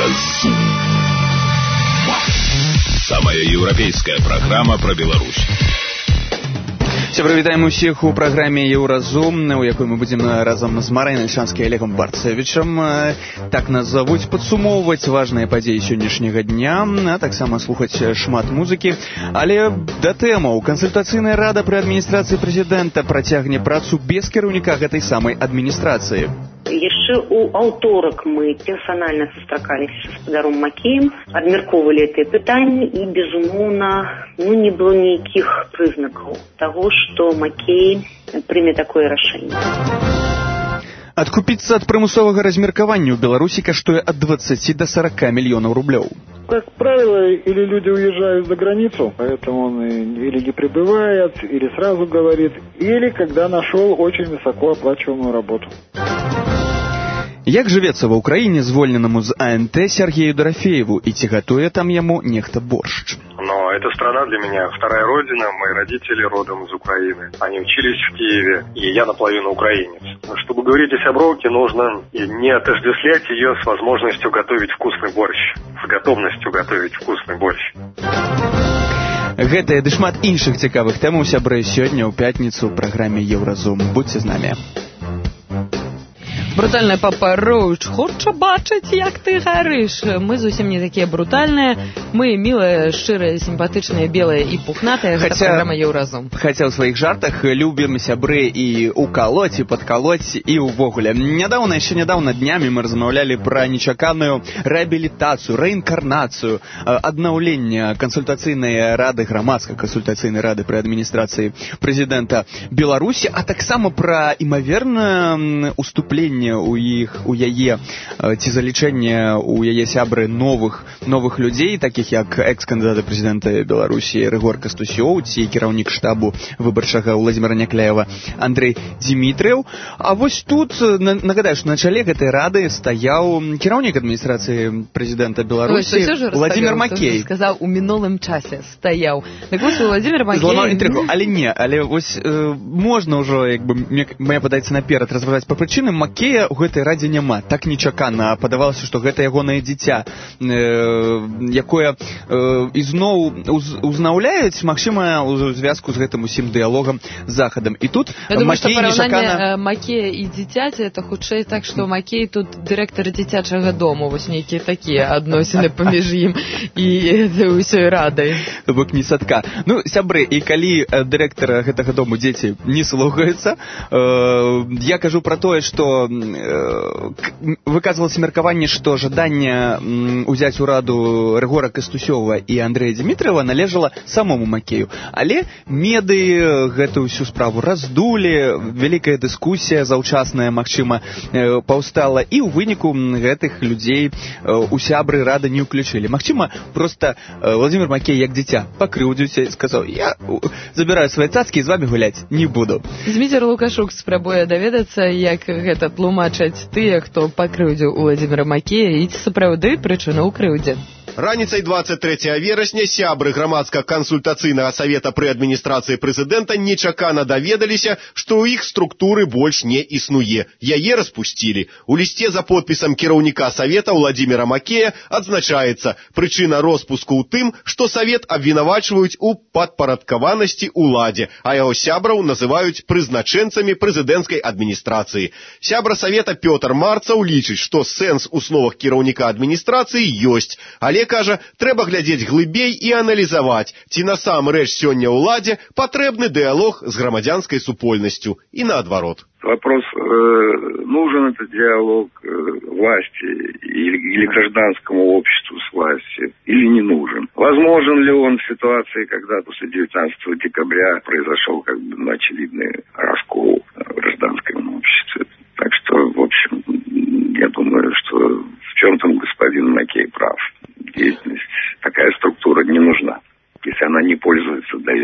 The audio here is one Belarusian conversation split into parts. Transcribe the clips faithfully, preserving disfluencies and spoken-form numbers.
Еўразум. Самая еўрапейская праграма пра Беларусь. Сябры, вітаем усіх у праграме Еўразум, у якой мы будзем разам з Марай Нальшанскай і Олегам Барцевічам, так нас завуць, падсумоўваць важныя падзеі сённяшняга дня, а таксама слухаць шмат музыкі. Але да тэмаў. Кансультацыйная рада пры адміністрацыі прэзідэнта працягне працу без кіраўніка гэтай самай адміністрацыі. Яшчэ ў аўторак мы персанальна сустракаліся з гаспадаром Макеем, абмяркоўвалі гэтыя пытанні, і, безумоўна, ну, не было ніякіх прызнакаў таго, што Макей прыме такое рашэнне. Адкупіцца ад прымусовага размеркавання ў Беларусі каштуе ад двадцати до сорока миллионов рублёў. Как правило, или люди уезжают за границу, поэтому он или не прибывает, или сразу говорит, или когда нашел очень высокооплачиваемую работу. Як жывецца ва ўкраіне звольненаму з А Н Т Сергею Дорофееву, і ці гатуе там яму нехта боршч? Но эта страна для меня вторая родина, мои родители родом из Украины. Они учились в Киеве, и я наполовину украинец. Чтобы говорить о сябровке, нужно не отождествлять ее с возможностью готовить вкусный борщ, с готовностью готовить вкусный борщ. Гэтыя ды шмат іншых цікавых тэмаў, сябры, сёння ў пятніцу ў праграме Еўразум. Будьце з намі. Брутальная папа Роуч хоча бачыць, як ты гарыш. Мы зусім не такія брутальныя. Мы мілыя, шчырыя, сімпатычныя, белыя і пухнатыя. Гэта праграма Еўразум. Хаця ў сваіх жартах любім, сябры, і укалоць, і падкалоць, і ўвогуле. Нядаўна, яшчэ нядаўна днямі мы размаўлялі пра нечаканую рэабілітацыю, рэінкарнацыю, аднаўлення кансультацыйнай рады, грамадскай кансультацыйнай рады пры адміністрацыі прэзідэнта Беларусі, а таксама пра імавернае уступленне у іх, у яе, ці залічэнне у яе сябры новых, новых людзей, такіх як экс-кандыдата прэзідэнта Беларусі Рыгор Кастусёў, ці кіраўнік штабу выбарчага Владзіміра Някляева Андрэй Дзімітрыеў. А вось тут, нагадаю, што на чале гэтай рады стаяў кіраўнік адміністрацыі прэзідэнта Беларусі Владзімір Макей. Сказаў, у мінулым часе стаяў. Так вось, Владзімір Макей... Зламаў інтрыгу, але не, але вось э, можна ўжо, як бы, мне падаецца наперад разважаць па прычынам. Макей у гэтай радзе няма. Так нечакана падавалася, што гэта ягонае дзіця, э, якое э, ізноў уз, узнаўляюць, магчыма, у звязку з гэтым усім дыялогам з Захадам. І тут я думаю, Макей што нечакана... параўнанне Макея і дзіцяці, это хутчэй так, што Макей тут дырэктар дзіцячага дому, вось нейкія такія адносіны паміж ім і ўсёй радай. То бок не садка. Ну, сябры, і калі дырэктара гэтага дому дзеці не слухаюцца, э, я кажу пра тое, што выказвалася меркаванне, што жаданне ўзяць у раду Рыгора Кастусёва і Андрэя Дзімітрыева належала самому Макею. Але медыі гэтую ўсю справу раздулі, вялікая дыскусія заўчасная, магчыма, паўстала, і ў выніку гэтых людзей у сябры рады не ўключылі. Магчыма, проста Владзімір Макей, як дзіця, пакрыўдзіўся і сказаў, я забіраю свае цацкі і з вамі гуляць не буду. Зміцер Лукашук спрабуе даведацца, як гэта тлумачаць тыя, хто пакрыўдзіў Владзіміра Макея, і ці сапраўды прычына ў крыўдзе. Раніцай двадцать третьего верасня сябры грамадска-кансультацыйнага савета пры адміністрацыі прэзідэнта нечакана даведаліся, што ў іх структуры больш не існуе. Яе распусцілі. У лісце за подпісам кіраўніка савета Владзіміра Макея адзначаецца, прычына роспуску ў тым, што савет абвінавачваюць у падпарадкаванасці уладзе, а яго сябраў называюць прызначэнцамі прэзідэнцкай адміністрацыі. Сябра савета Пётр Марцаў лічыць, што сэнс у словах кіраўніка адміністрацыі ёсць, але кажа, трэба глядзець глыбей і аналізаваць, ці насамрэч сёння ўладзе патрэбны дыялог з грамадзянскай супольнасцю і наадварот. Вопрос, э, нужен этот диалог э, власти или, или гражданскому обществу с властью, или не нужен. Возможен ли он в ситуации, когда после девятнадцатого декабря произошел как бы ну, очевидный раскол в гражданском обществе. Так что, в общем, я думаю, что в чем-то господин Макей прав. Деятельность, такая структура не нужна, если она не пользуется доверием.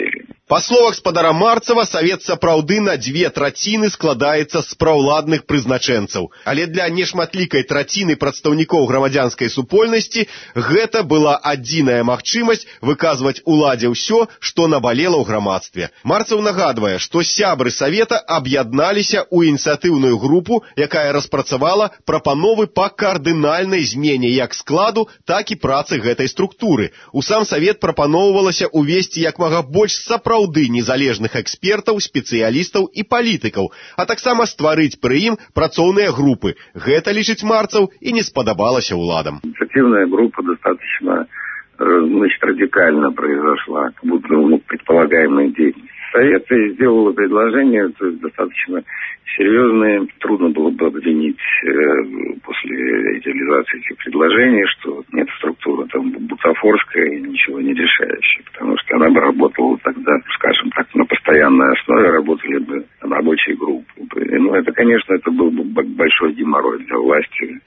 Па словах спадара Марцава, савет сапраўды на дзве траціны складаецца з праўладных прызначэнцаў. Але для нешматлікай траціны прадстаўнікоў грамадзянскай супольнасці гэта была адзіная магчымасць выказваць уладзе ўсё, што набалела ў грамадстве. Марцаў нагадвае, што сябры савета аб'ядналіся ў ініцыятыўную групу, якая распрацавала прапановы па кардынальнай змене як складу, так і працы гэтай структуры. У сам савет прапаноўвалася увесці як мага больш сапраўды незалежных экспертаў, спецыялістаў і палітыкаў, а таксама стварыць пры ім працоўныя групы. Гэта, лічыць Марцаў, и не сподобалось уладам. Инициативная группа достаточно, значит, радикально произошла, как будто ну, предполагаемая деятельность. Совет сделал предложение, то есть достаточно серьезные. Трудно было бы обвинить э, после реализации этих предложений, что эта структура там бутафорская и ничего не решающая, потому что она бы работала тогда, скажем так, на постоянной основе, работали бы там рабочие группы. Ну, это, конечно, это был бы большой геморрой для власти.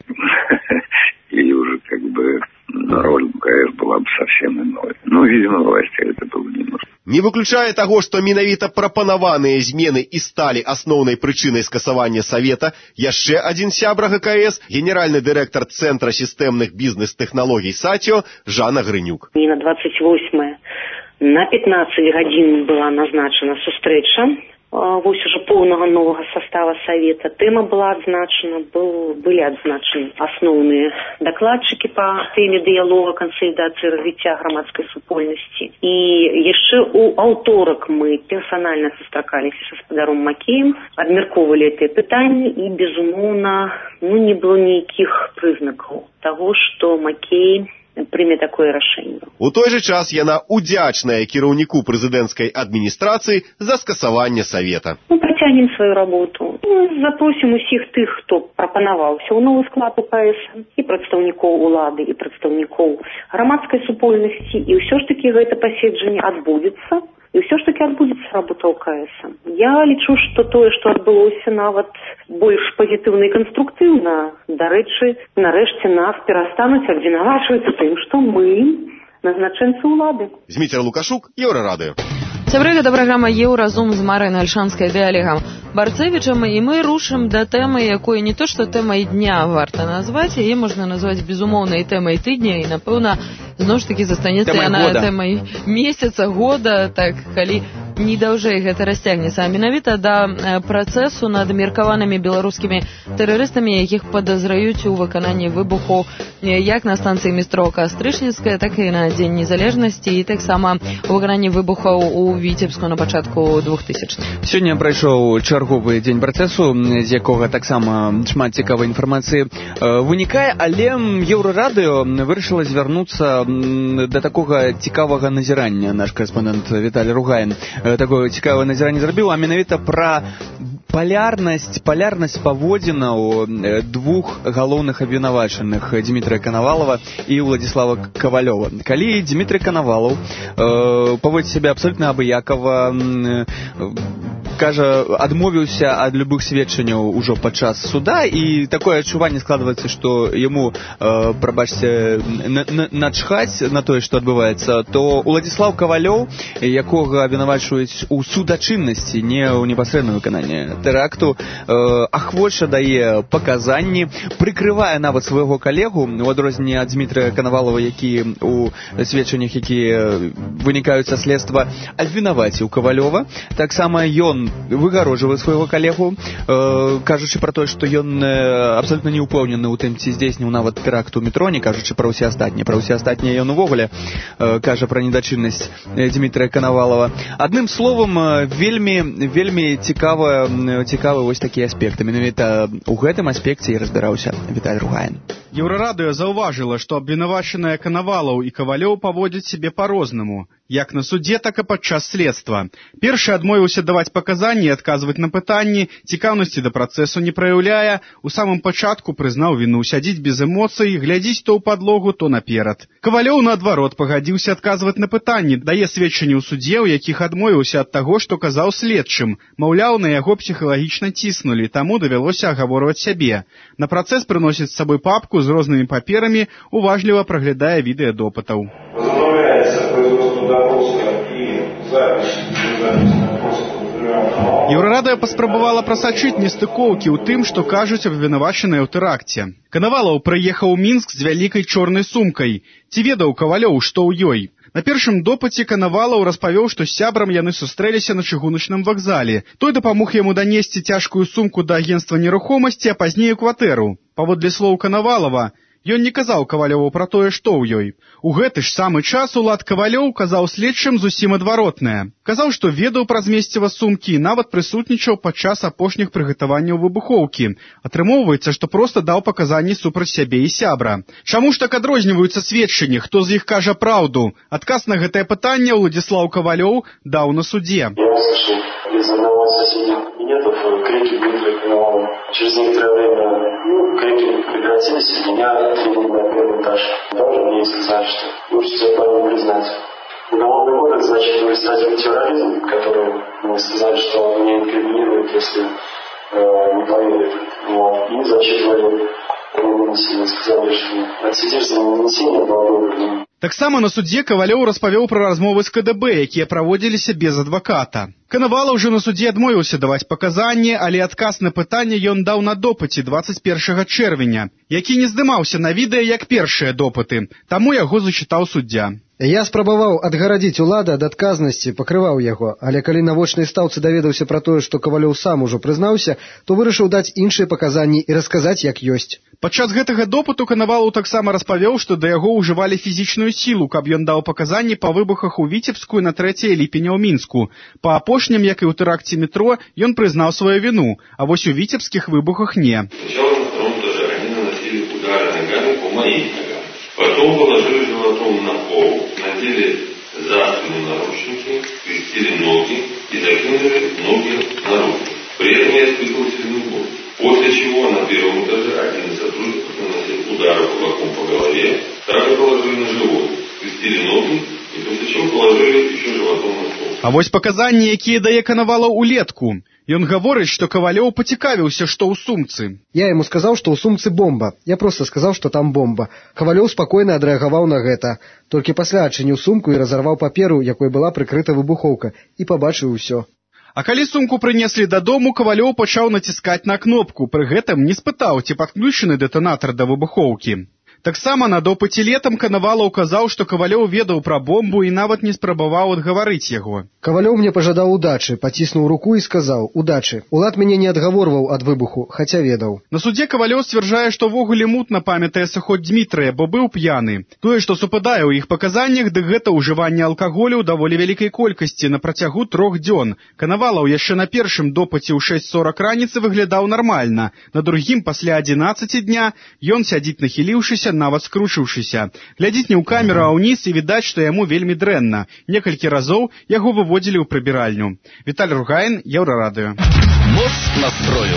И уже как бы роль МКС была бы совсем иной. Ну, видимо, власти это было не нужно. Не выключае таго, што менавіта прапанаваныя змены і сталі асноўнай прычынай скасавання савета, яшчэ адзін сябра ГКС, генеральны дырэктар Цэнтра сістэмных бізнес-тэхналогій САТИО Жанна Грынюк. И на двадцать восьмое на пятнадцать гадзін была назначена сустрэча. Вось уже полного нового состава совета. Тема была адзначена, был, были адзначены основные докладчики по теме диалога, консолидации, развития громадской супольности. И еще у аўторак мы персонально сустракались со спадаром Макеем, обмерковали это питание, и, безумовно, ну, не было никаких признаков того, что Макей прыме такое рашэнне. У той жа час яна удзячная кіраўніку прэзідэнцкай адміністрацыі за скасаванне савета. Мы працягнем сваю работу. Запросім усіх тых, хто прапанаваўся ў новы склад УКС, і прадстаўнікоў улады, і прадстаўнікоў грамадскай супольнасці, і ўсё ж такі гэта паседжанне адбудзецца. И все ж таки отбудется работа УКС. Я лічу, что тое, что адбылося нават больш пазітыўна і канструктыўна, дарэчы, нарэшце нас перастануць абвінавачваць у тым, што мы назначэнцы ўлады. Зміцер Лукашук, Еўрарадыё. Сябры, гэта праграма «Еўразум» з Марынай Альшанскай ды Олегам Барцэвічам, і мы рушым да тэмы, якой не то што тэмай дня варта назваць, яе можна назваць безумоўнай тэмай тыдня, і, напэўна, зноў ж такі застанецца яна тэмай месяца, года, так, калі не даўжэй гэта расцягнецца, а менавіта да працэсу над меркаванымі беларускімі тэрарыстамі, якіх падазраюць у выкананні выбуху як на станцыі метро Кастрычніцкая, так і на Дзень незалежнасці, і таксама у выкананні выбухаў у Віцебску на пачатку двухтысячных. Сёння прайшоў чарговы дзень працэсу, з якога таксама шмат цікавай інфармацыі вынікае, але Еўрарадыё вырашыла звярнуцца да такога цікавага назірання. Наш карэспондэнт Віталій Ругаін такое цікавае назіранне зрабіў, а менавіта пра палярнасць, палярнасць паводзінаў двух галоўных абвінавачаных Дмітрия Коновалова і Владислава Ковалёва. Калі Дмітрий Коновалов э, паводзіць сябе абсолютна абыякава, э, кажа, адмовіўся ад любых сведчанняў ужо падчас суда, і такое адчуванне складваецца, што яму, э, прабачце, на, на, начхаць на тое, што адбываецца, то Владислав Ковалёв, якога абвінавачваюць у судачыннасці, не ў непасрэдным выкананні тэракту, э, ахвоча дае паказанні, прыкрывае нават свайго калегу, у адрозненне ад Дмітрия Коновалова, які у сведчаннях, якія вынікаюць са следства, абвінаваціў Ковалёва. Таксама ён выгарожвае свайго калегу, э, кажучы пра тое, што ён э, абсолютна не ўпэўнены ў тым, ці здзейсніў нават тэракт у метро, не кажучы пра ўсе астатнія. Пра ўсе астатнія ён увогуле э, кажа пра недачыннасць Дмітрия Коновалова. Адным словам, вельмі, вельмі цікавая цікавы вось такія аспекты. Менавіта ў гэтым аспекце і разбіраўся Віталій Ругаін. Еўрарадыё заўважыла, што абвінавачаныя Коновалаў і Ковалёў паводзяць сябе па-рознаму, як на судзе, так і падчас следства. Першы адмовіўся даваць паказанні і адказваць на пытанні, цікаўнасці да працэсу не праяўляе, у самым пачатку прызнаў віну, сядзіць без эмоцый, глядзіць то ў падлогу, то наперад. Ковалёў, наадварот, пагадзіўся адказваць на пытанні, дае сведчанні ў судзе, у якіх адмовіўся ад таго, што казаў следчым. Маўляў, на яго псіхалагічна ціснулі, таму давялося агаворваць сябе. На працэс прыносіць з сабой папку з рознымі паперамі, уважліва праглядае відэа допытаў. Возобновляется производство допроса и запись Еўрарадыё паспрабавала прасачыць нестыкоўкі ў тым, што кажуць абвінавачаныя ў тэракце. Канавалаў прыехаў у Мінск з вялікай чорнай сумкай. Ці ведаў Кавалёў, што ў ёй? На першым допыце Канавалаў распавёў, што з сябрам яны сустрэліся на чыгуначным вакзале. Той дапамог яму данесці цяжкую сумку да агенцтва нерухомасці, а пазней у кватэру. Паводле слоў Канавалава, ён не казаў Кавалёву пра тое, што ў ёй. У гэты ж самы час Улад Кавалёў казаў следчым зусім адваротнае. Казаў, што ведаў пра змесціва сумкі і нават прысутнічаў падчас апошніх прыгатаванняў выбухоўкі. Атрымоўваецца, што проста даў паказанні супраць сябе і сябра. Чаму ж так адрозніваюцца сведчанні? Хто з іх кажа праўду? Адказ на гэтае пытанне Уладзіслаў Кавалёў даў на суде. Из одного из соседних кабинетов крики Дмитрия Коновалова. Через некоторое время ну, крики прекратились, и меня отвели на первый этаж. Даже мне сказали, что лучше себе парень признать. Уголовный кодекс зачитывали статью терроризм, которую мне сказали, что меня инкриминируют, если э, не поверят. Вот. И зачитывали нанесение. Сказали, что отсидишь за нанесение долгого. Таксама на судзе Кавалёў распавёў пра размовы з ка дэ бэ, якія праводзіліся без адваката. Канавалаў жа на судзе адмовіўся даваць паказанні, але адказ на пытанне ён даў на допыце дваццаць першага чэрвеня, які не здымаўся на відэа як першыя допыты, таму яго зачытаў суддзя. Я спрабаваў адгарадзіць улада ад адказнасці, пакрываў яго, але калі на вочнай стаўцы даведаўся пра тое, што Кавалёў сам ужо прызнаўся, то вырашыў даць іншыя паказанні і расказаць, як ёсць. Падчас гэтага допыту Канавалаў таксама распавёў, што да яго ўжывалі фізічную сілу, каб ён даў паказанні па выбухах у Віцебску на трэцяе ліпеня ў Мінску. Па апошнім, як і ў тэракце метро, ён прызнаў сваю віну, а вось у віцебскіх выбухах не. Сначала на втором этаже они наносили удары ногами по моим ногам. Потом положили животом на пол, надели за спину наручники, скрестили ноги и закинули ноги наружу. При этом я испытывал сильную боль. После чего на первом этаже один из сотрудников наносил удары кулаком по голове, также положили на живот, скрестили ноги и после чего положили еще животом на пол. А вось паказанні, якія дае Канавалаў улетку. Ён гаворыць, што Кавалёў пацікавіўся, што ў сумцы. Я яму сказаў, што ў сумцы бомба. Я проста сказаў, што там бомба. Кавалёў спакойна адрэагаваў на гэта. Толькі пасля адчыніў сумку і разарваў паперу, якой была прыкрыта выбухоўка, і пабачыў усё. А калі сумку прынеслі дадому, Кавалёў пачаў націскаць на кнопку, пры гэтым не спытаў, ці падключаны дэтанатар да выбухоўкі. Таксама на допыце летам Канавалаў казаў, што Кавалёў ведаў пра бомбу і нават не спрабаваў адгаварыць яго. Кавалёў мне пажадаў удачы, паціснуў руку і сказаў: «Удачы». Улад мяне не адгаворваў ад выбуху, хаця ведаў. На судзе Кавалёў сцвярджае, што ввогуле мутна памятае сыход Дзмітрыя, бо быў п'яны. Тое, што супадае ў іх паказаннях, дык гэта ўжыванне алкаголю ў даволі вялікай колькасці на працягу трох дзён. Канавалаў яшчэ на першым допыце ў шэсць сорак раніцы выглядаў нармальна. На другім пасля адзінаццаці дня ён сядзіць нахіліўшыся, нават скручыўшыся. Глядзіць не ў камеру, а ўніз, і відаць, што яму вельмі дрэнна. Некалькі разоў яго выводзілі ў прыбіральню. Віталь Ругаін, Еўрарадыё. Моц настрою.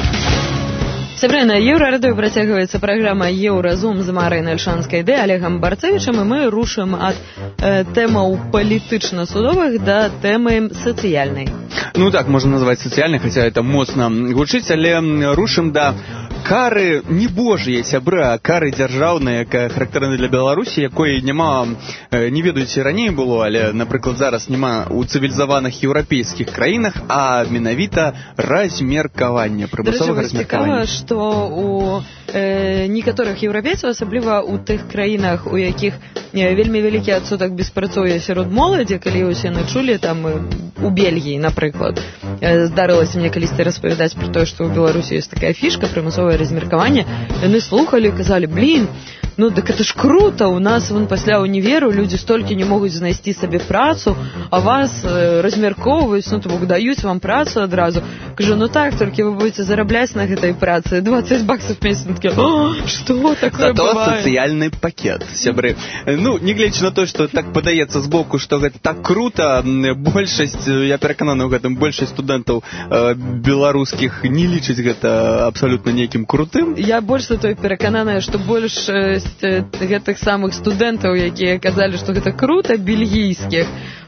Сябры, на Еўрарадыё працягваецца праграма «Еўразум» з Марай Нальшанскай ды Олегам Барцевічам, і мы рушым ад э, тэмаў палітычна-судовых да тэмы сацыяльнай. Ну так, можна назваць сацыяльнай, хаця это моцна гучыць, але рушым да кары не божыя, сябры, а кары дзяржаўнай, якая характэрна для Беларусі, якой няма, не ведаеце, раней было, але, напрыклад, зараз няма у цывілізаваных еўрапейскіх краінах, а менавіта размеркавання, прымусовага размеркавання. Што у э, некаторых еўрапейцаў, асабліва ў тых краінах, у якіх э, вельмі вялікі адсотак беспрацоўя сярод моладзі, калі ўсе не чулі, там у Бельгіі, напрыклад, э, здарылася мне калісьці распавядаць пра тое, што ў Беларусі ёсць такая фішка, прымусовае размеркаванне, яны слухалі, казалі: блін, ну дык это ж круто, у нас вон пасля універу людзі столькі не могуць знайсці сабе працу, а вас э, размяркоўваюць, ну то бок даюць вам працу адразу. Кажу, ну так, толькі вы будете зарабляць на гэтай працы двадцать баксов в месяц. Что такое Зато бывает? социальный пакет, сябры. Ну, не глядзячы на то, што так падаецца збоку, што гэта так круто, большасць, я перакананы ў гэтым, большасць студэнтаў э, беларускіх не лічыць гэта абсалютна нейкім крутым. Я больш за той перакананая, што большасць гэтых самых студэнтаў, якія казалі, што гэта круто, бельгійскіх,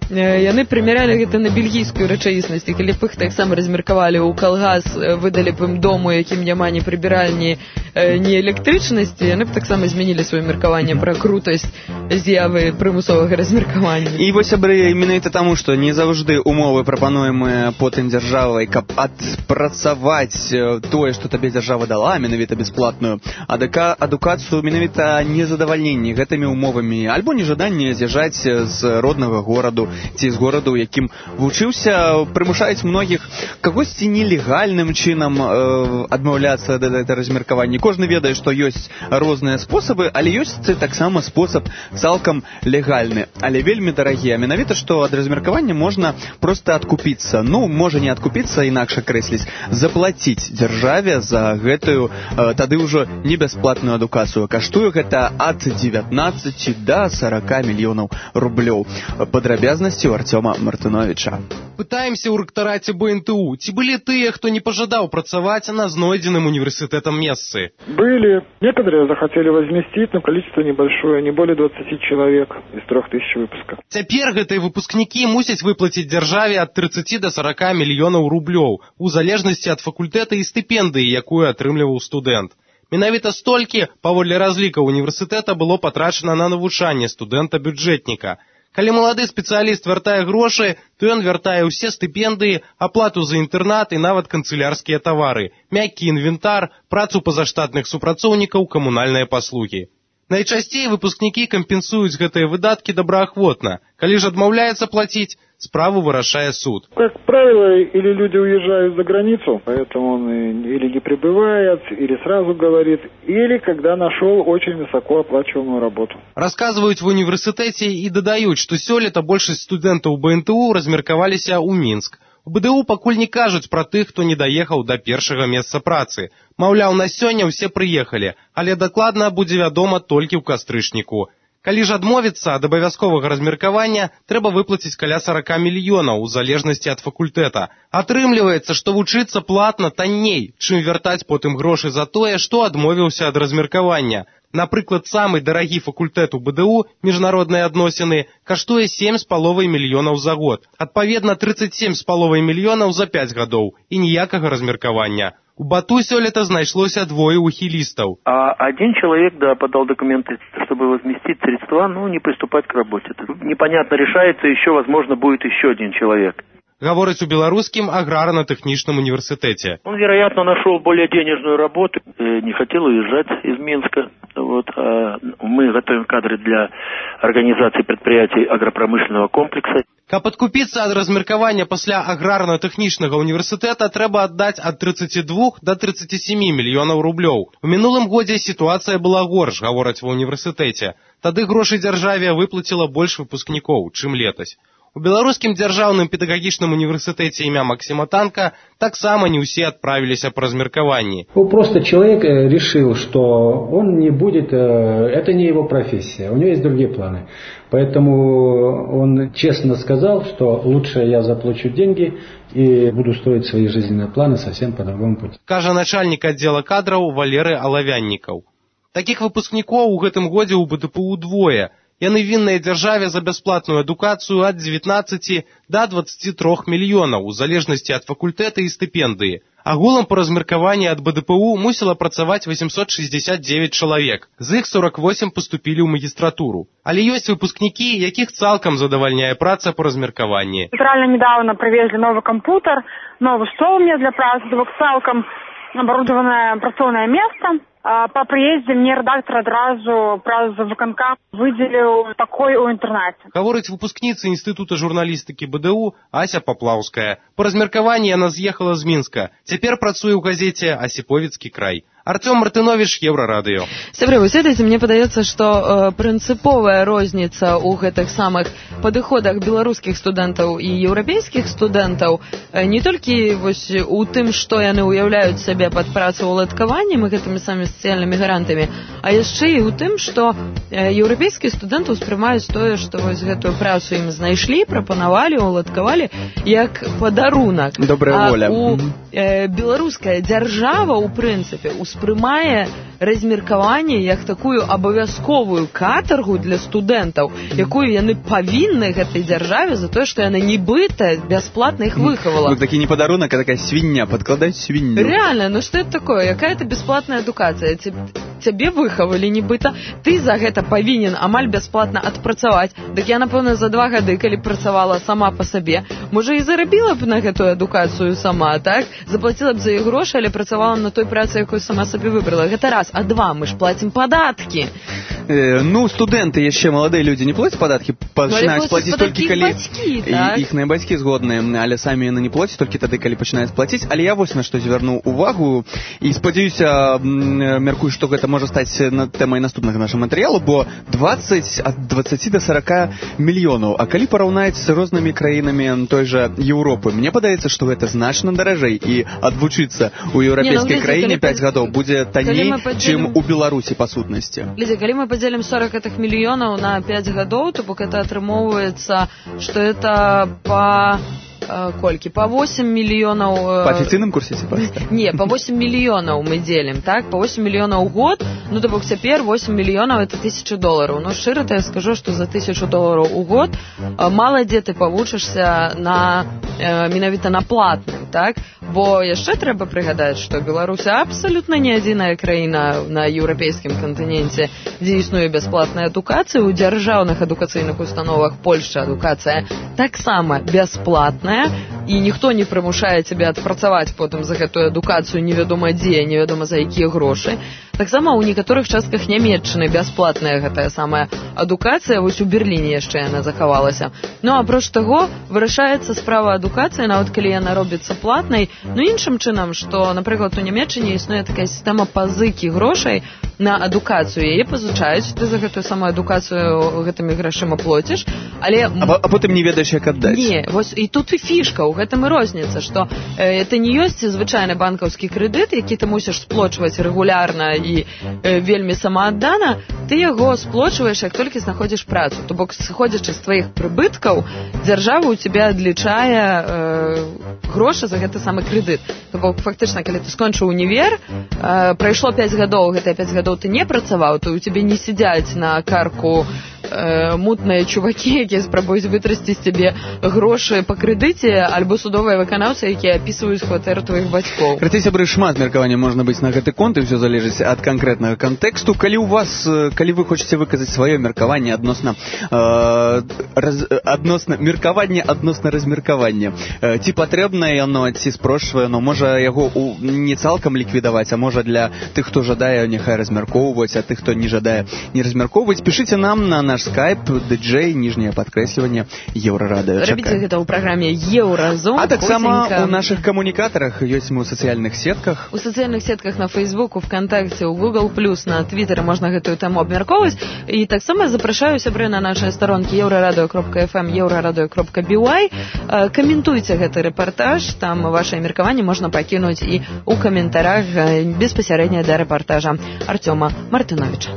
яны прымярялі гэта на бельгійскую рэчаіснасць, і калі б іх таксама размеркавалі ў калгас, выдалі б ім дому, якім няма ні прыбіральні, ні электрычнасці, яны б таксама змянілі сваё меркаванне пра крутасць з'явы прымусовага размеркавання. І вось, сябры, менавіта таму, што не заўжды умовы прапануемыя потым дзяржавай, каб адпрацаваць тое, што табе дзяржава дала, менавіта бясплатную адукацыю, менавіта незадавальненне гэтымі умовамі, альбо нежаданне з'язджаць з роднага гораду ці з гораду, у якім вучыўся, прымушаюць многіх кагосьці нелегальным чынам э, адмаўляцца ад гэта размеркавання. Кожны ведае, што ёсць розныя спосабы, але ёсць таксама спосаб цалкам легальны, але вельмі дарагі. Менавіта, што ад размеркавання можна проста адкупіцца. Ну, можа не адкупіцца, інакш акрэсліць, заплаціць дзяржаве за гэтую э, тады ўжо не бясплатную адукацыю. Каштуе гэта ад дзевятнаццаці да сарака мільёнаў рублёў. Падрабязнасці у Артёма Мартыновича. Пытаемся ў рэктараце бэ эн тэ у, ці былі тыя, хто не пожадаў працаваць на знойдзеным універсітэтам месцы? Были. Некоторые захотели возместить, но количество небольшое, не более двадцати человек из трех тысяч выпусков. Цяпер гэтыя выпускнікі мусяць выплаціць дзяржаве ад трыццаці да сарака мільёнаў рублёў, у залежнасці ад факультэта і стыпендыі, якую атрымліваў студэнт. Менавіта столькі, паводле разлікаў універсітэта, было патрачана на навучанне студэнта-бюджэтніка. Калі малады спецыяліст вяртае грошы, то ён вяртае ўсе стыпендыі, аплату за інтэрнат і нават канцылярскія тавары, мяккі інвентар, працу пазаштатных супрацоўнікаў, камунальныя паслугі. Найчасцей выпускнікі кампенсуюць гэтыя выдаткі добраахвотна. Калі ж адмаўляецца плаціць, справу вырашае суд. Как правило, или люди уезжают за границу, поэтому он или не прибывает, или сразу говорит, или когда нашел очень высоко оплачиваемую работу. Рассказывают в университете и додают, что сёлета большасць студэнтаў бэ эн тэ у размеркаваліся ў Мінск. У бэ дэ у пакуль не кажуць пра тых, хто не даехаў да першага месца працы. Маўляў, на сёння ўсе прыехалі, але дакладна будзе вядома толькі ў кастрычніку. Калі ж адмовіцца ад абавязковага размеркавання, трэба выплаціць каля сарака мільёнаў, у залежнасці ад факультэта. Атрымліваецца, што вучыцца платна танней, чым вяртаць потым грошы за тое, што адмовіўся ад размеркавання. Напрыклад, самы дарагі факультэт у бэ дэ у, міжнародныя адносіны, каштуе сем з паловай мільёнаў за год. Адпаведна, трыццаць сем з паловай мільёнаў за пяць гадоў і ніякага размеркавання. У Бату сёлета знайшлося двое ухилистов. А один человек, да, подал документы, чтобы возместить средства, но не приступать к работе. Непонятно, решается еще, возможно, будет еще один человек. Говорить у белорусским аграрно-техническом университете. Он, вероятно, нашел более денежную работу, не хотел уезжать из Минска. Вот, а мы готовим кадры для организации предприятий агропромышленного комплекса. Каб адкупіцца ад размеркавання пасля аграрна-тэхнічнага універсітэта, трэба аддаць ад трыццаці двух да трыццаці сямі мільёнаў рублёў. У мінулым годзе сітуацыя была горш, гавораць ва універсітэце. Тады грошы дзяржаве выплаціла больш выпускнікоў, чым летась. У беларускім дзяржаўным педагагічным універсітэце імя Максима Танка таксама не ўсе адправіліся па размеркаванні. Просто человек решил, что он не будет, это не его профессия, у него есть другие планы. Поэтому он честно сказал, что лучше я заплачу деньги и буду строить свои жизненные планы совсем по другому пути. Кажа начальник отдела кадраў Валеры Алавяннікаў. Таких выпускнікоў у гэтым годзе ў бэ дэ пэ у двое. Яны вінныя дзяржаве за бясплатную адукацыю ад дзевятнаццаці да дваццаці трох мільёнаў, у залежнасці ад факультэта і стыпендыі. Агулам па размеркаванні ад бэ дэ пэ у мусіла працаваць восемьсот шестьдесят девять чалавек. З іх сорок восемь паступілі ў магістратуру. Але ёсць выпускнікі, якіх цалкам задавальняе праца па размеркаванні. Литерально недавно привезли новый компьютер, новый стол мне для працы, цалкам оборудованное працоўнае место. По приезде мне редактор одразу праз выканкам выделил покой у интернете. Гаворыць выпускніца Інстытута журналістыкі бэ дэ у Ася Поплаўская. По размеркаванні яна з'ехала з Мінска. Цяпер працуе ў газете «Осиповецкі край». Артём Мартынович, Еврорадио. Сябры, вы ведаеце, мне падаецца, што э, прынцыповая розніца ў гэтых самых падыходах беларускіх студэнтаў і еўрапейскіх студэнтаў э, не толькі вось у тым, што яны ўяўляюць сабе пад працаўладкаваннем і гэтымі самымі сацыяльнымі гарантамі, а яшчэ і ў тым, што э, еўрапейскія студэнты ўспрымаюць тое, што вось гэтую працу ім знайшлі, прапанавалі, уладкавалі як падарунак. Добрая воля. А у э, беларуская дзяржава, у прынцыпе, у успрымае размеркаванне як такую абавязковую катаргу для студэнтаў, якую яны павінны гэтай дзяржаве за тое, што яна нібыта бясплатна іх выхавала. Ну, такі не падарунак, а такая свіння, падкладаць свінню. Реально, ну што это такое? Якая-то бясплатная адукацыя? Цябе выхавалі нібыта, ты за гэта павінен амаль бясплатна адпрацаваць. Дык я, напэўна, за два гады, калі працавала сама па сабе, можа і зарабіла б на гэтую адукацыю сама, так? Заплаціла б за іх грошы, але працавала на той працы, якую сама сабе выбрала. Гэта раз. А два, мы ж платим падаткі. Э, ну, студэнты, яшчэ маладыя людзі не плацяць падаткі, пачынаюць плаціць толькі калі бацькі, так? іхныя бацькі згодныя, але самі яны не плацяць толькі тады, калі пачынаюць плаціць. Але я вось на што звярнуў увагу і спадзяюся, мяркую, што гэта можа стаць тэмай наступнага нашага матэрыялу, бо дваццаць ад дваццаці да сарака мільёнаў. А калі параўнаць з рознымі краінамі той жа Еўропы, мне падаецца, што гэта значна даражэй, і адвучыцца ў еўрапейскай краіне пяць гадоў будзе танней, чым у Беларусі па сутнасці. Лідзя, калі мы падзелім сорок гэтых мільёнаў на пяць гадоў, то бок это атрымоўваецца, што это па... колькі? По восемь мільёнаў... По афіцыйным курсе ці проста? Не, по восемь мільёнаў мы делим, так? По восемь мільёнаў у год, ну то бок цяпер восемь мільёнаў это тысяча долараў. Ну, шчыра-то я скажу, што за тысячу долараў у год мала дзе ты павучышся на, менавіта на платным, так? Бо яшчэ трэба прыгадаць, што Беларусь абсалютна не адзіная краіна на еўрапейскім кантыненце, дзе існуе бясплатная адукацыя. У дзяржаўных адукацыйных установах Польшчы адукацыя таксама бясплатная, і ніхто не прымушае цябе адпрацаваць потым за гэтую адукацыю невядома дзе, невядома за якія грошы. Таксама ў некаторых частках Нямецчыны бясплатная гэтая самая адукацыя, вось у Берліне яшчэ яна захавалася. Ну, апроч таго, вырашаецца справа адукацыі, нават калі яна робіцца платнай, ну, іншым чынам, што, напрыклад, у Нямецчыне існуе такая сістэма пазыкі грошай на адукацыю. Яе пазычаюць, ты за гэтую самую адукацыю гэтымі грашыма плоціш, але... А, а потым не ведаеш, як аддаць. Не, вось і тут і фішка, у гэтым і розніца, што э, это не ёсць звычайны банкаўскі крэдыт, які ты мусіш сплочваць рэгулярна і э, вельмі самааддана, ты яго сплочваеш, як толькі знаходзіш працу. То бок, сходзячы з тваіх прыбыткаў, дзяржава ў цябе адлічае э, грошы за гэты самы крэдыт. То бок, фактычна, калі ты скончыў універ, э, прайшло пяць гадоў, гэтыя пяць гадоў ты не працаваў, то ў цябе не сядзяць на карку э, мутныя чувакі, якія спрабуюць вытрасці з цябе грошы па крэдыце, альбо судовыя выканаўцы, якія апісваюць кватэру тваіх бацькоў. Крыці, сябры, шмат меркавання можна быць на гэты конт, і ўсё залежыць ад канкрэтнага кантэксту. Калі у вас, калі вы хочаце выказаць сваё меркаванне адносна э, раз, адносна меркаванне адносна размеркавання, э, ці патрэбнае яно, ці спрошчвае, но можа яго у, не цалкам ліквідаваць, а можа для тых, хто жадае, няхай размяркоўваць, а тых, хто не жадае не размяркоўваць, пішыце нам на наш скайп, диджей, ніжняе падкрэсліванне, Еўрарадыё. Рабіце гэта ў праграме Еўразум. А таксама у нашых камунікатарах, ёсць мы ў сацыяльных сетках. У сацыяльных сетках на Фейсбуку, ВКонтакце, у Google+, на Твиттері можна гэтую тэму абмяркоўваць. І таксама запрашаю сябры на нашыя старонкі еўрарадыё кропка эф эм, еўрарадыё кропка би уай. Каментуйце гэты рэпартаж, там вашае меркаванне можна пакінуць і ў каментарах беспасярэдня да рэпартажа Артёма Мартыновича.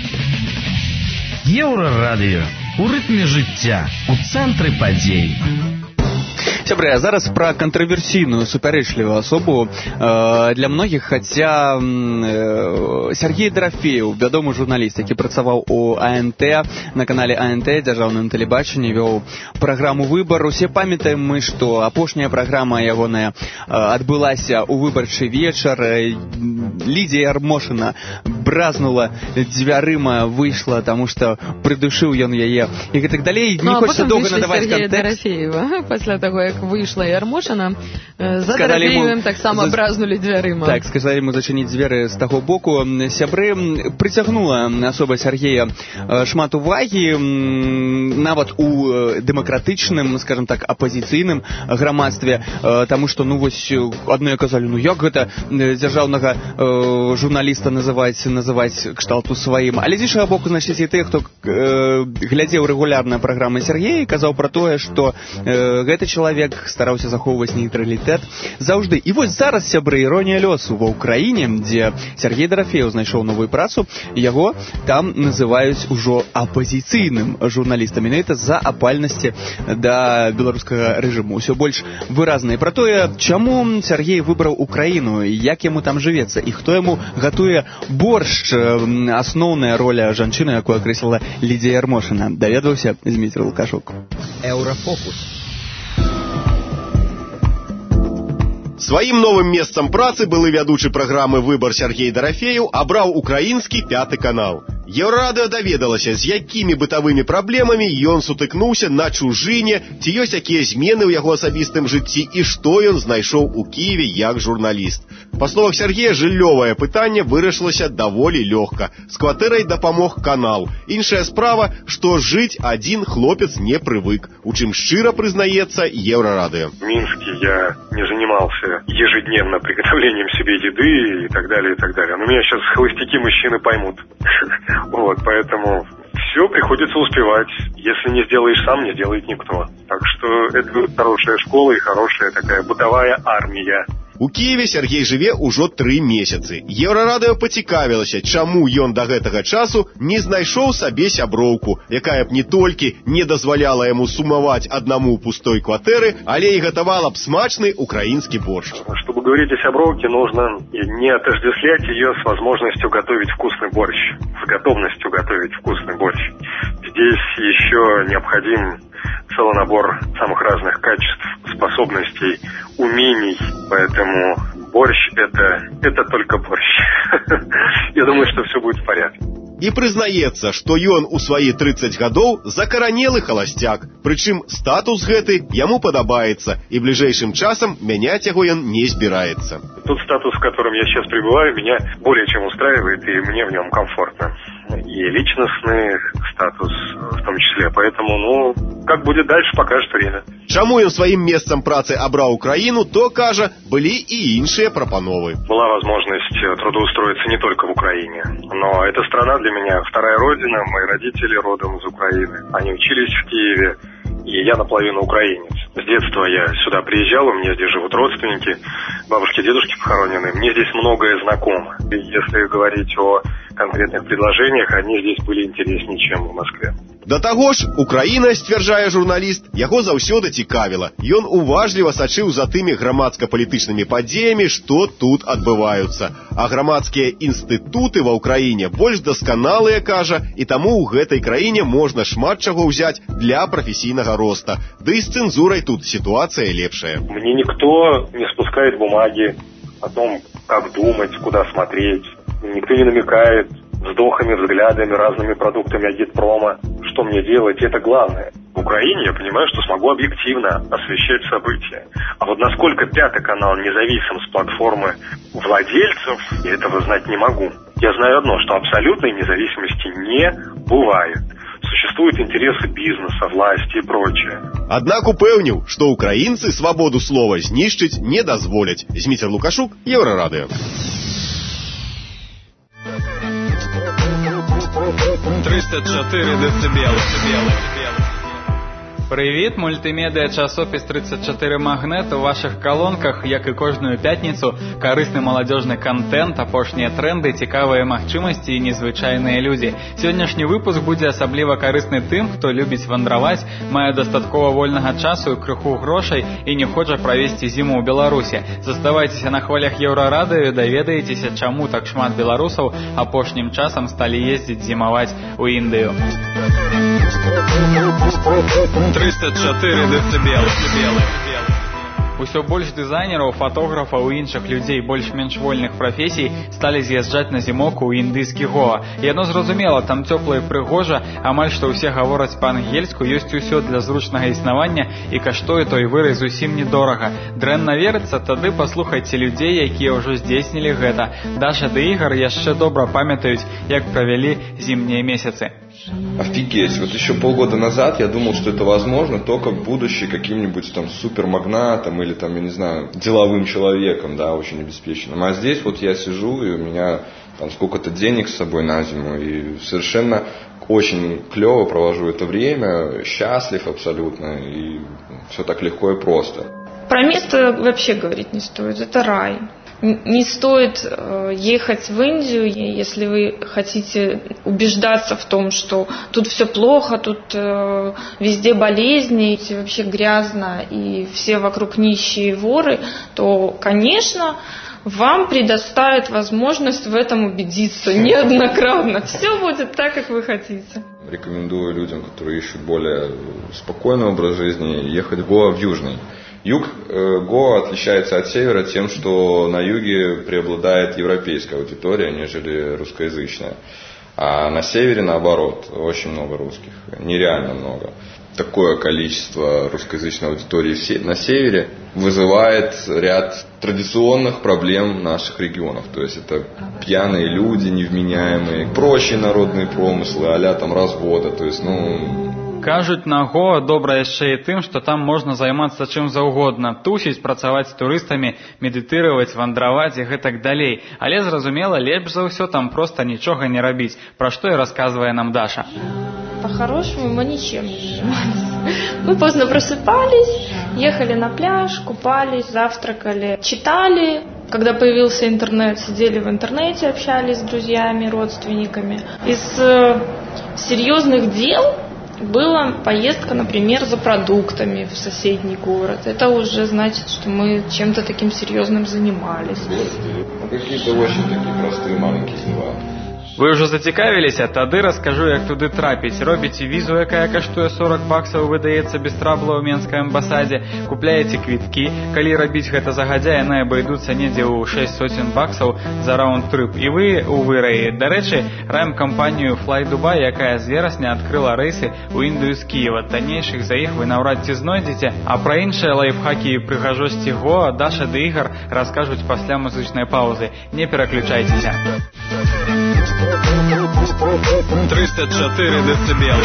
Еўрарадыё. У рытме жыцця, у цэнтры падзей. Сябры, а зараз пра кантраверсійную супярэчлівую асобу э, для многіх, хаця э, Сергей Дорофеев, вядомы журналіст, які працаваў у а эн тэ, на канале а эн тэ, дзяржаўным тэлебачанні, вёў праграму «Выбар». Усе памятаем мы, што апошняя праграма ягоная э, адбылася ў выбарчы вечар. Лідія Ярмошына бразнула дзвярыма, выйшла, таму што прыдушыў ён яе і гэтак далей. Не ну, хочется доўга надаваць кантэкст. Дорофеева, пасля таго, як выйшла Ярмошына, за Дорофеевым таксама бразнули дзвярыма. Так, сказалі ему зачыніць дзверы з таго боку. Сябры, прыцягнула асоба Сергея шмат увагі, нават у дэмакратычным, скажем так, апазіцыйным грамадстве, таму што, ну, вось, адныя казалі, ну, як гэта дзяржаўнага э, журналіста называць, называць кшталту сваім. Але з іншага боку, значыць, і тыя, хто э, глядзеў рэгулярна праграмы Сергея, казаў пра тое, што э, гэты чалавек як стараўся захоўваць нейтралітэт заўжды. І вось зараз, сябры, іронія лёсу, ва ўкраіне, дзе Сергей Дарафеев знайшоў новую працу, яго там называюць ужо апазіцыйным журналістам, менавіта з-за апальнасці да беларускага рэжыму. Усё больш выразна. І пра тое, чаму Сергей выбраў Украіну, як яму там жывецца, і хто яму гатуе боршч, асноўная роля жанчыны, якую акрэсліла Лідія Ярмошына, даведаўся Зміцер Лукашук. Еўрафокус. Сваім новым месцам працы былы вядучы праграмы «Выбар» Сергей Дарафеев абраў украінскі пяты канал. Еўрарадыё даведалася, з якімі бытавымі праблемамі ён сутыкнуўся на чужыне, ці ёсць якія змены ў яго асабістым жыцці і што ён знайшоў у Кіеве як журналіст. Па словах Сергея, жыллёвае пытанне вырашылася даволі лёгка. З кватэрай дапамог канал. Іншая справа, што жыць адзін хлопец не прывык, у чым шчыра прызнаецца Еўрарадыё. В Минске я не занимался ежедневно приготовлением себе еды и так далее, и так далее. Но меня сейчас холостяки мужчины поймут. Вот, поэтому все приходится успевать. Если не сделаешь сам, не сделает никто. Так что это хорошая школа и хорошая такая бытовая армия. У Киеве Сергей жыве ўжо тры месяцы. Еўрарадыё пацікавілася, чаму ён да гэтага часу не знайшоў сабе сяброўку, якая б не толькі не дазваляла яму сумаваць аднаму ў пустой кватэры, але і гатавала б смачны украінскі борщ. Чтобы говорить о сяброўке, нужно не отождествлять ее с возможностью готовить вкусный борщ, с готовностью готовить вкусный борщ. Здесь еще необходим целый набор самых разных качеств, способностей, умений. Поэтому борщ это, это только борщ. Я думаю, что все будет в порядке. І прызнаецца, што ён у свае трыццаць гадоў закаранелы халасцяк, прычым статус гэты яму падабаецца, і бліжэйшым часам мяняць яго ён не збіраецца. Тот статус, в котором я сейчас пребываю, меня более чем устраивает, и мне в нем комфортно. И личностный статус в том числе. Поэтому, ну, как будет дальше, покажет время. Чаму ён сваім месцам працы абраў Украіну, то, кажа, былі і іншыя прапановы. Была возможность трудоустроиться не только в Украине, но эта страна для меня вторая родина. Мои родители родом из Украины. Они учились в Киеве, и я наполовину украинец. С детства я сюда приезжал, у меня здесь живут родственники, бабушки, дедушки похоронены. Мне здесь многое знакомо. И если говорить о конкретных предложениях, они здесь были интереснее, чем в Москве. Да таго ж, Украіна, сцвярджае журналіст, яго заўсёды цікавіла. Ён уважліва сачыў за тымі грамадска-палітычнымі падзеямі, што тут адбываюцца. А грамадскія інстытуты ва ўкраіне больш дасканалыя, кажа, і таму ў гэтай краіне можна шмат чаго ўзяць для прафесійнага роста. Да і з цэнзурай тут ситуация лепшая. Мне никто не спускает бумаги о том, как думать, куда смотреть. Никто не намекает вздохами, взглядами, разными продуктами агитпрома. Что мне делать, это главное. В Украине я понимаю, что смогу объективно освещать события. А вот насколько Пятый канал независим с платформы владельцев, я этого знать не могу. Я знаю одно, что абсолютной независимости не бывает. Существуют интересы бизнеса, власти и прочее. Аднак упэўніў, што украінцы свабоду слова знішчыць не дазволяць. Зміцер Лукашук, Еўрарадыё. тридцать четыре децибела. Привіт, мультимедіа часопіс тридцать чотири Магнет у ваших колонках, як і кожную пятніцу, карысны маладзёжны контент, апошнія тренды, цікавыя магчымасці і незвычайныя людзі. Сённяшні выпуск будзе асабліва карысны тым, хто любіць вандраваць, мае дастаткова вольнага часу і крыху грошай і не хоча правесці зіму ў Беларусі. Заставайцеся на хвалях Еўрарадыё і даведаецеся, чаму так шмат беларусаў апошнім часам сталі ездзіць зімаваць у Індыю. тридцать четыре децибела. Усё больш дызайнераў, фотографаў і іншых людзей больш-менш вольных прафесій сталі з'язджаць на зімоўку ў індыйскі Гоа. Яно зразумела, там цёпла і прыгожа, амаль што ўсе гавораць па-ангельску, ёсць усё для зручнага існавання і каштуе той вырай зусім недорага. Дрэнна верыцца, тады паслухайце людзей, якія ўжо здзейснілі гэта. Даша ды Ігар яшчэ добра памятаюць, як правялі зімнія месяцы. Офигеть, вот еще полгода назад я думал, что это возможно только будучи каким-нибудь там супермагнатом или там, я не знаю, деловым человеком, да, очень обеспеченным. А здесь вот я сижу, и у меня там сколько-то денег с собой на зиму, и совершенно очень клево провожу это время, счастлив абсолютно, и все так легко и просто. Про место вообще говорить не стоит, это рай. Не стоит ехать в Индию, если вы хотите убеждаться в том, что тут все плохо, тут везде болезни, и вообще грязно, и все вокруг нищие воры, то, конечно, вам предоставят возможность в этом убедиться неоднократно. Все будет так, как вы хотите. Рекомендую людям, которые ищут более спокойный образ жизни, ехать в Гоа, в Южный. Юг э, Гоа отличается от севера тем, что на юге преобладает европейская аудитория, нежели русскоязычная. А на севере, наоборот, очень много русских, нереально много. Такое количество русскоязычной аудитории на севере вызывает ряд традиционных проблем наших регионов. То есть это пьяные люди, невменяемые, прочие народные промыслы, а-ля там развода. То есть, ну... Кажуць, на Гоа добра яшчэ і тым, што там можна займацца чым заўгодна, тусіць, працаваць з турыстамі, медытыраваць, вандраваць і гэтак далей. Але, зразумела, лепш за ўсё там проста нічога не рабіць, пра што і расказвае нам Даша. По-хорошему мы ничем не занимались. Мы поздно просыпались, ехали на пляж, купались, завтракали, читали. Когда появился интернет, сидели в интернете, общались с друзьями, родственниками. Из э, серьезных дел была поездка, например, за продуктами в соседний город. Это уже значит, что мы чем-то таким серьезным занимались. Какие-то очень такие простые маленькие дела. Вы ўжо зацікавіліся? Тады раскажу, як туды трапіць. Робіце візу, якая каштуе сорок баксаў, выдаецца без трабла ў Менскай амбасадзе, купляеце квіткі. Калі рабіць гэта загадзя, яны абойдуцца недзе ў шэсць сотен баксаў за раунд-трып. І вы ў выраі. Дарэчы, раім кампанію Fly Dubai, якая з верасня адкрыла рэйсы ў Індыю з Кіева. Таннейшых за іх вы наўрад ці знойдзеце. А пра іншыя лайфхакі і прыгажосці Гоа Даша ды Ігар раскажуць пасля музычнай паўзы. Не пераключайцеся. тридцать четыре децибела.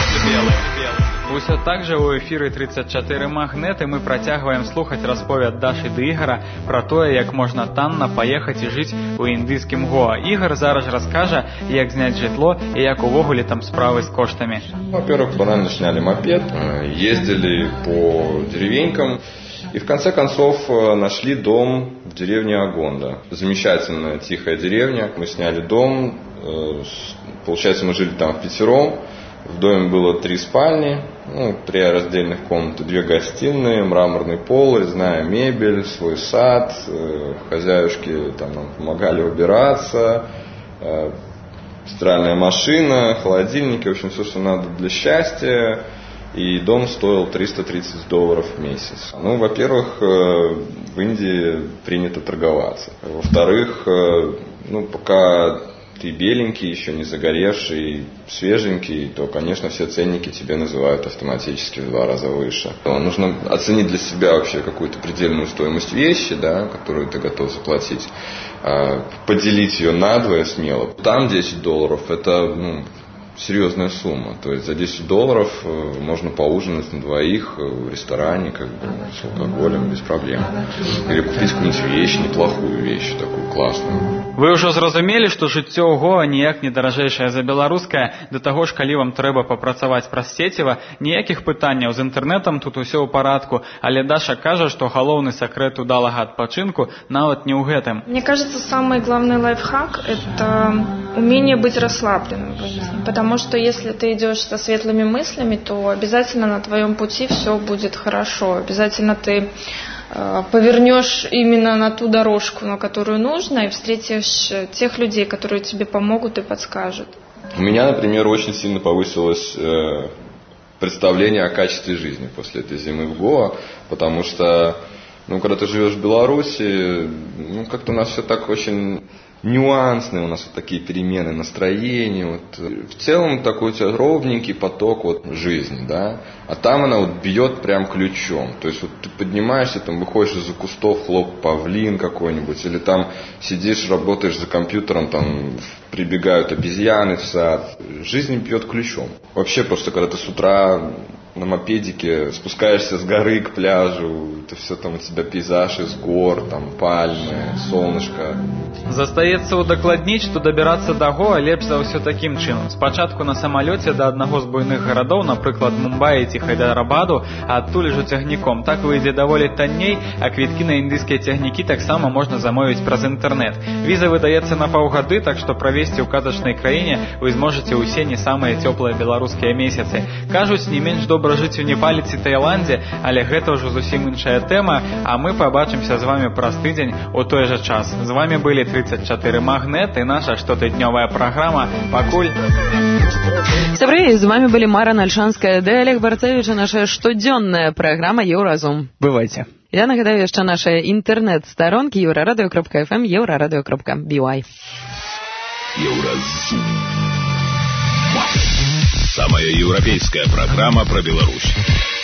Усё так жа ў эфіры тридцать четыре магнеты мы працягваем слухаць расповед Дашы ды Ігара пра тое, як можна танна паехаць і жыць у індыйскім Гоа. Ігар зараз раскажа, як зняць жытло і як увогуле там справы з коштамі. Во-первых, банально сняли мопед, ездили по деревенькам. И в конце концов нашли дом в деревне Агонда. Замечательная тихая деревня. Мы сняли дом. Получается, мы жили там впятером. В доме было три спальни, ну, три раздельных комнаты, две гостиные, мраморный пол, резная мебель, свой сад. Хозяюшки там нам помогали убираться. Стиральная машина, холодильники, в общем, все, что надо для счастья. И дом стоил триста тридцать долларов в месяц. Ну, во-первых, в Индии принято торговаться. Во-вторых, ну, пока ты беленький, еще не загоревший, свеженький, то, конечно, все ценники тебе называют автоматически в два раза выше. Нужно оценить для себя вообще какую-то предельную стоимость вещи, да, которую ты готов заплатить, поделить ее надвое смело. Там десять долларов – это, ну, серьезная сумма. То есть за десять долларов можно поужинать на двоих в ресторане, как бы, с алкоголем без проблем. Или купить какую-нибудь вещь, неплохую вещь, такую классную. Вы ўжо зразумелі, што жыццё ў Гоа ніяк не даражэйшае за беларускае. Да таго ж, калі вам трэба папрацаваць праз сеціва, ніякіх пытанняў з інтэрнэтам тут усё ў парадку. Але Даша кажа, што галоўны сакрэт удалага адпачынку нават не ў гэтым. Мне кажется, самый главный лайфхак – это умение быть расслабленным в жизни. Потому что если ты идешь со светлыми мыслями, то обязательно на твоем пути все будет хорошо. Обязательно ты э, повернешь именно на ту дорожку, на которую нужно, и встретишь тех людей, которые тебе помогут и подскажут. У меня, например, очень сильно повысилось э, представление о качестве жизни после этой зимы в Гоа, потому что, ну, когда ты живешь в Беларуси, ну, как-то у нас все так очень нюансные, у нас вот такие перемены настроения. Вот. В целом такой у тебя ровненький поток вот жизни, да. А там она вот бьет прям ключом. То есть вот ты поднимаешься, там выходишь из-за кустов, хлоп, павлин какой-нибудь, или там сидишь, работаешь за компьютером, там прибегают обезьяны в сад. Жизнь бьет ключом. Вообще просто когда ты с утра на мопедике спускаешься с горы к пляжу, это все там у тебя пейзаж из гор, там пальмы, солнышко. Застаецца удакладніць, што дабірацца да Гоа лепш за ўсё такім чынам. Спачатку на самалёце да аднаго з буйных гарадоў, напрыклад, Мумбаі ці Хайдарабаду, а адтуль ужо цягніком. Так выйдзе даволі танней, а квіткі на індыйскія цягнікі таксама можна замовіць праз інтэрнэт. Віза выдаецца на паўгады, так што правесці ў казачнай краіне вы зможаце ўсе не самыя цёплыя беларускія месяцы. Кажуць, не менш добра жыць у Непале ці Таіландзе, але гэта ўжо зусім іншая тэма, а мы пабачымся з вамі праз тыдзень у той жа час. З вамі былі тридцать четыре Магнет и наша штотыднёвая программа. Пакуль. Сябры, з вами были Мара Нальшанская ды Олег Барцевич, наша штодзённая программа Еўразум. Бывайте. Я нагадаю яшчэ наши інтэрнэт-старонкі еўрарадыё кропка эф эм, еўрарадыё кропка би уай. Еўразум. Самая европейская программа про Беларусь.